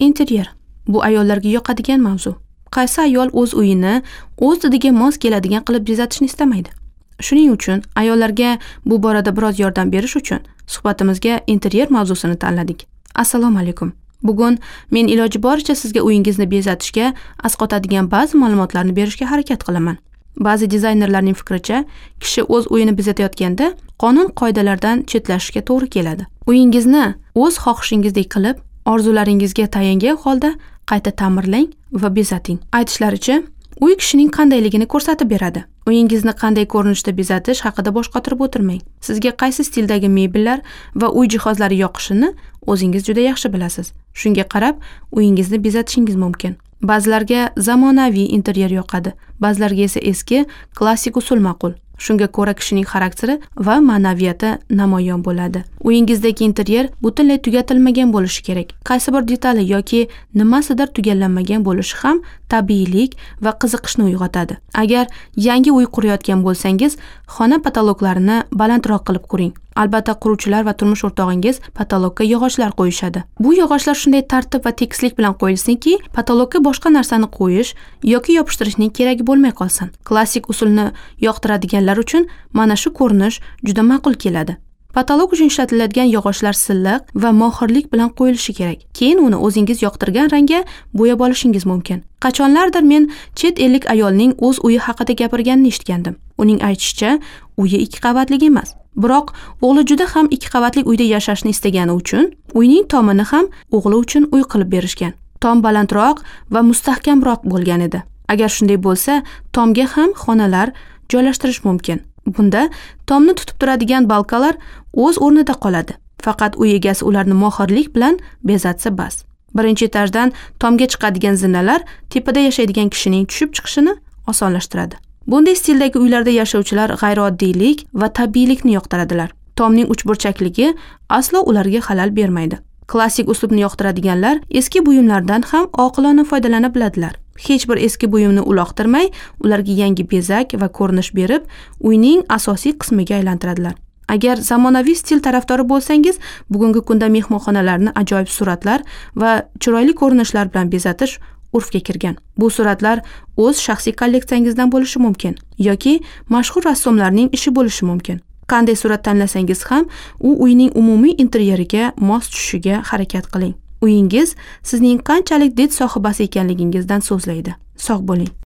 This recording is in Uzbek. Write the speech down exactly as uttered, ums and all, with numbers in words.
Interyer bu ayollarga yoqadigan mavzu. Qaysi ayol o'z uyini o'z didiga mos keladigan qilib bezatishni istamaydi? Shuning uchun ayollarga bu borada biroz yordam berish uchun suhbatimizga interyer mavzusini tanladik. Assalomu alaykum. Bugun men iloji boricha sizga uyingizni bezatishga asqotadigan ba'zi ma'lumotlarni berishga harakat qilaman. Ba'zi dizaynerlarning fikricha, kishi o'z uyini bezatayotganda qonun qoidalaridan chetlashishga to'g'ri keladi. Uyingizni o'z xohishingizdek qilib, orzularingizga tayangan holda qayta ta'mirlang va bezating. Aytishlaricha, uy kishining qandayligini ko'rsatib beradi. Uyingizni qanday ko'rinishda bezatish haqida bosh qotirib o'tirmang. Sizga qaysi stildagi mebellar va uy jihozlari yoqishini o'zingiz juda yaxshi bilasiz. Shunga qarab, uyingizni bezatishingiz mumkin. Ba'zilarga zamonaviy interyer yoqadi, ba'zilarga esa eski, klassik usul ma'qul. Shunga ko'ra kishining xarakteri va ma'naviyati namoyon bo'ladi. Uyingizdagi interyer butunlay tugatilmagan bo'lishi kerak. Qaysi bir detali yoki nimasidir tugallanmagan bo'lishi ham tabiiylik va qiziqishni uyg'otadi. Agar yangi uy qurayotgan bo'lsangiz, xona patoloklarini balandroq qilib quring. Albatta, quruvchilar va turmush o'rtog'ingiz patologga yog'ochlar qo'yishadi. Bu yog'ochlar shunday tartib va tekislik bilan qo'yilsinki, patologga boshqa narsani qo'yish yoki yopishtirishning keragi bo'lmay qolsin. Klassik usulni yoqtiradiganlar uchun mana shu ko'rinish juda ma'qul keladi. Patolog uchun ishlatiladigan yog'ochlar silliq va mohirlik bilan qo'yilishi kerak. Keyin uni o'zingiz yoqtirgan rangga bo'yab olishingiz mumkin. Qachonlardir men chet ellik ayolning o'z uyi haqida gapirganini eshitgandim. Uning aytishicha, uyi ikki qavatli emas. Biroq o'g'li juda ham ikki qavatli uyda yashashni istagani uchun uyning tomini ham o'g'li uchun uy qilib berishgan. Tom balandroq va mustahkamroq bo'lgan edi. Agar shunday bo'lsa, tomga ham xonalar joylashtirish mumkin. Bunda tomni tutib turadigan balkalar o'z o'rnida qoladi. Faqat uy egasi ularni mohirlik bilan bezatsa bas. Birinchi etajdan tomga chiqadigan zinalar tepada yashaydigan kishining tushib chiqishini osonlashtiradi. Bunday stildagi uylarda yashovchilar g'ayrioddiylik va tabiiylikni yoqtiradilar. Tomning uchburchakligi aslo ularga xalal bermaydi. Klassik uslubni yoqtiradiganlar eski buyumlardan ham oqilona foydalana biladilar. Hech bir eski buyumni uloqtirmay, ularga yangi bezak va ko'rinish berib, uyning asosiy qismiga aylantiradilar. Agar zamonaviy stil tarafdori bo'lsangiz, bugungi kunda mehmonxonalarni ajoyib suratlar va chiroyli ko'rinishlar bilan bezatish urfga kirgan. Bu suratlar o'z shaxsiy kolleksiyangizdan bo'lishi mumkin yoki mashhur rassomlarning ishi bo'lishi mumkin. Qanday surat tanlasangiz ham, u uyning umumiy interyeriga mos tushishiga harakat qiling. Uyingiz sizning qanchalik did sohibasi ekanligingizdan so'zlaydi. Sog' bo'ling.